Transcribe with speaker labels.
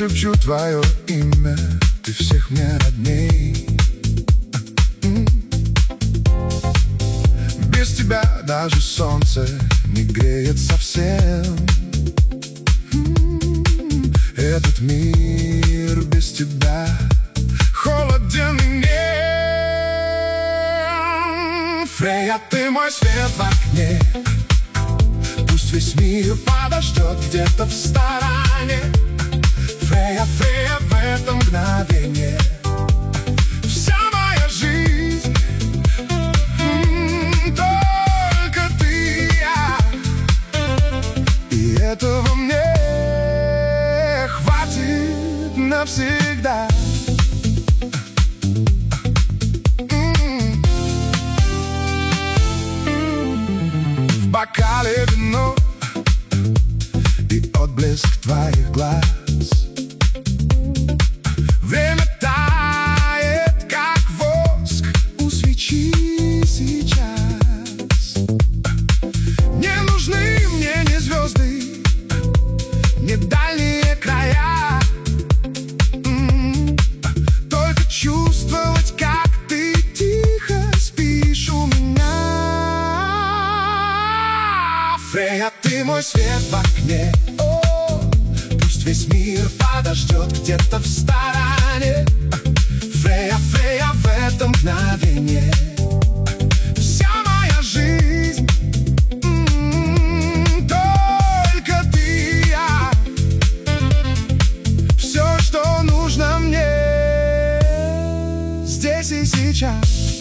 Speaker 1: шепчу твое имя, ты всех мне родней. Без тебя даже солнце не греет совсем. Этот мир без тебя холоден и нем. Фрея, ты мой свет в окне, пусть весь мир подождет где-то в стороне. Фрея, Фрея, в это мгновение вся моя жизнь, только ты и я, и этого мне хватит навсегда. В бокале вино и отблеск твоих глаз. Время тает, как воск у свечи сейчас. Не нужны мне ни звезды, ни дальние края. Только чувствовать, как ты тихо спишь у меня. Фрея, ты мой свет в окне, пусть весь мир подождет где-то в стороне. Фрея, Фрея, в это мгновение вся моя жизнь, только ты и я, все, что нужно мне здесь и сейчас.